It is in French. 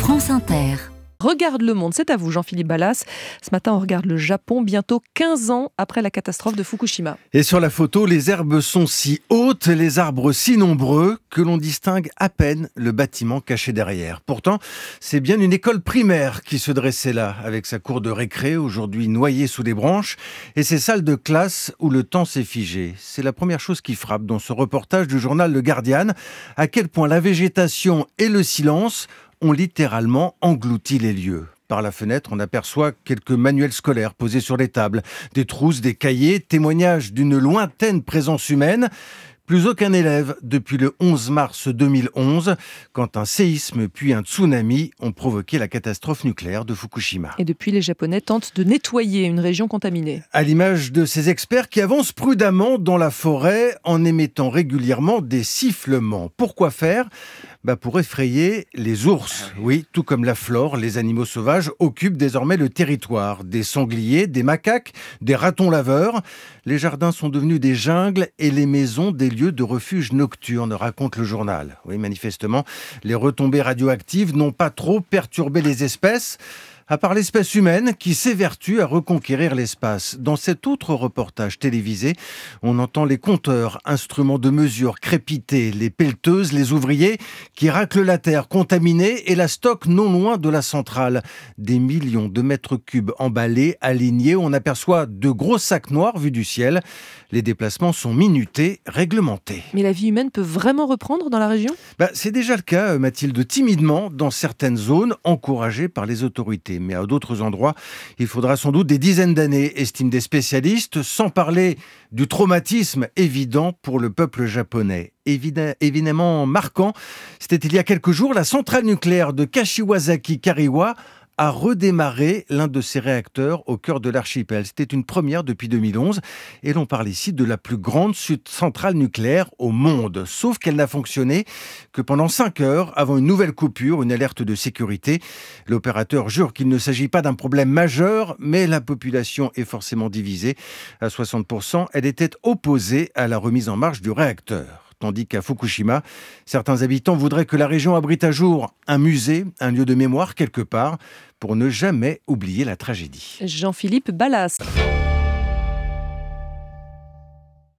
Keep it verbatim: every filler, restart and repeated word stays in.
France Inter. Regarde le monde, c'est à vous Jean-Philippe Ballas. Ce matin, on regarde le Japon, bientôt quinze ans après la catastrophe de Fukushima. Et sur la photo, les herbes sont si hautes, les arbres si nombreux, que l'on distingue à peine le bâtiment caché derrière. Pourtant, c'est bien une école primaire qui se dressait là, avec sa cour de récré, aujourd'hui noyée sous les branches, et ses salles de classe où le temps s'est figé. C'est la première chose qui frappe dans ce reportage du journal Le Guardian, à quel point la végétation et le silence ont littéralement englouti les lieux. Par la fenêtre, on aperçoit quelques manuels scolaires posés sur les tables, des trousses, des cahiers, témoignages d'une lointaine présence humaine. Plus aucun élève depuis le onze mars deux mille onze, quand un séisme puis un tsunami ont provoqué la catastrophe nucléaire de Fukushima. Et depuis, les Japonais tentent de nettoyer une région contaminée. À l'image de ces experts qui avancent prudemment dans la forêt en émettant régulièrement des sifflements. Pourquoi faire ? Bah pour effrayer les ours. Oui, tout comme la flore, les animaux sauvages occupent désormais le territoire. Des sangliers, des macaques, des ratons laveurs. Les jardins sont devenus des jungles et les maisons des lieux de refuge nocturnes, raconte le journal. Oui, manifestement, les retombées radioactives n'ont pas trop perturbé les espèces, à part l'espèce humaine qui s'évertue à reconquérir l'espace. Dans cet autre reportage télévisé, on entend les compteurs, instruments de mesure crépiter, les pelleteuses, les ouvriers qui raclent la terre contaminée et la stockent non loin de la centrale. Des millions de mètres cubes emballés, alignés, on aperçoit de gros sacs noirs vus du ciel. Les déplacements sont minutés, réglementés. Mais la vie humaine peut vraiment reprendre dans la région ? Bah, c'est déjà le cas, Mathilde, timidement, dans certaines zones encouragées par les autorités. Mais à d'autres endroits, il faudra sans doute des dizaines d'années, estiment des spécialistes, sans parler du traumatisme évident pour le peuple japonais. Évid- évidemment marquant, c'était il y a quelques jours, la centrale nucléaire de Kashiwazaki-Kariwa a redémarré l'un de ses réacteurs au cœur de l'archipel. C'était une première depuis deux mille onze et l'on parle ici de la plus grande centrale nucléaire au monde. Sauf qu'elle n'a fonctionné que pendant cinq heures avant une nouvelle coupure, une alerte de sécurité. L'opérateur jure qu'il ne s'agit pas d'un problème majeur, mais la population est forcément divisée. À soixante pour cent, elle était opposée à la remise en marche du réacteur. Tandis qu'à Fukushima, certains habitants voudraient que la région abrite à jour un musée, un lieu de mémoire quelque part, pour ne jamais oublier la tragédie. Jean-Philippe Ballas.